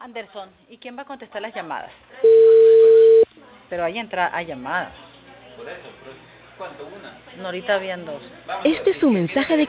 Anderson, ¿y quién va a contestar las llamadas? Pero ahí entra a llamadas. Por eso, pero ¿cuánto? ¿Una? No, ahorita habían dos. Vamos a ver, Este es si un empieza mensaje de